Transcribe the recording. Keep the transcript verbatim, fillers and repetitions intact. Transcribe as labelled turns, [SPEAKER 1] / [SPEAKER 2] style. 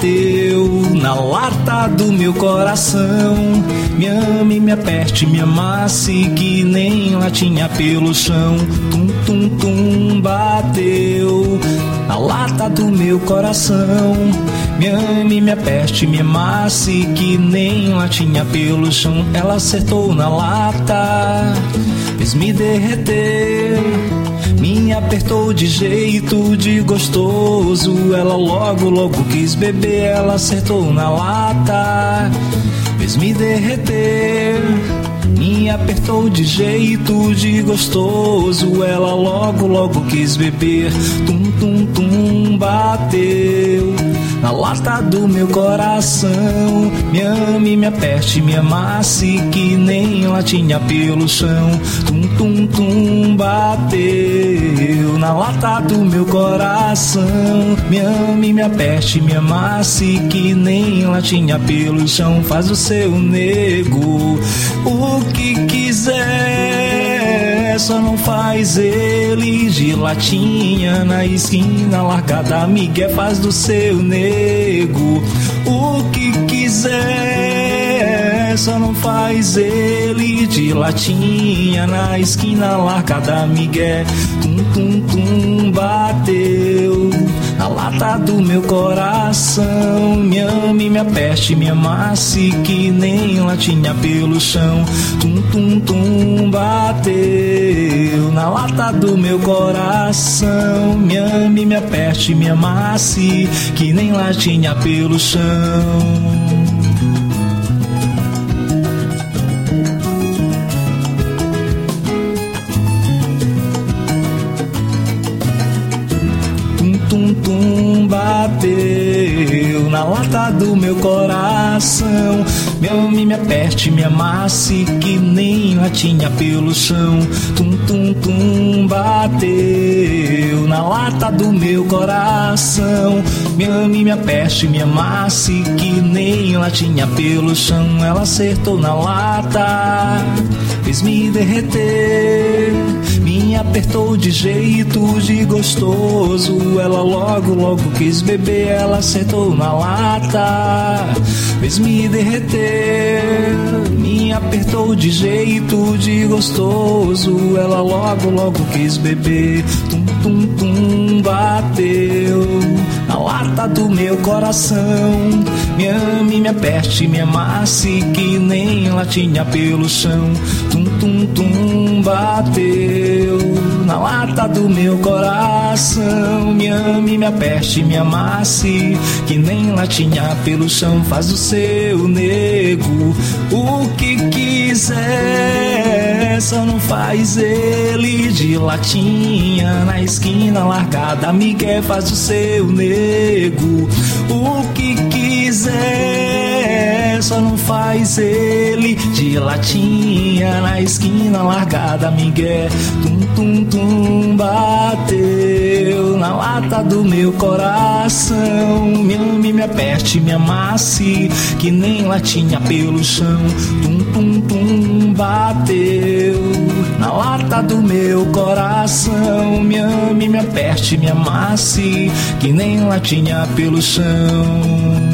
[SPEAKER 1] bateu na lata do meu coração. Me ame, me aperte, me amasse, que nem latinha pelo chão. Tum, tum, tum, bateu na lata do meu coração. Me ame, me aperte, me amasse, que nem latinha pelo chão. Ela acertou na lata, fez-me derreter, me apertou de jeito de gostoso. Ela logo, logo quis beber. Ela acertou na lata, fez-me derreter, me apertou de jeito de gostoso. Ela logo, logo quis beber. Tum, tum, tum, bateu na lata do meu coração. Me ame, me aperte, me amasse, que nem latinha pelo chão. Tum, tum, tum, bateu na lata do meu coração. Me ame, me aperte, me amasse, que nem latinha pelo chão. Faz o seu nego o que quiser, só não faz ele de latinha na esquina largada. Miguel, faz do seu nego o que quiser, só não faz ele de latinha na esquina largada. Miguel, tum, tum, tum, bateu na lata do meu coração. Me ame, me aperte, me amasse, que nem latinha pelo chão. Tum, tum, tum, bateu na lata do meu coração. Me ame, me aperte, me amasse, que nem latinha pelo chão. Tum, tum, bateu na lata do meu coração. Me ame, me aperte, me amasse, que nem latinha pelo chão. Tum, tum, tum, bateu na lata do meu coração. Me ame, me aperte, me amasse, que nem latinha pelo chão. Ela acertou na lata, fez-me derreter, me apertou de jeito de gostoso. Ela logo, logo quis beber. Ela acertou na lata, fez-me derreter, me apertou de jeito de gostoso. Ela logo, logo quis beber. Tum, tum, tum, bateu na lata do meu coração. Me ame, me aperte, me amasse, que nem latinha pelo chão. Tum, tum, tum, bateu na lata do meu coração. Me ame, me aperte, me amasse, que nem latinha pelo chão. Faz o seu nego o que quiser, só não faz ele de latinha na esquina largada. Miguel, faz o seu nego o que quiser, só não faz ele de latinha na esquina largada. Miguel, tum, tum, tum, bateu na lata do meu coração. Me ame, me aperte, me amasse, que nem latinha pelo chão. Tum, tum, tum, bateu na lata do meu coração. Me ame, me aperte, me amasse, que nem latinha pelo chão.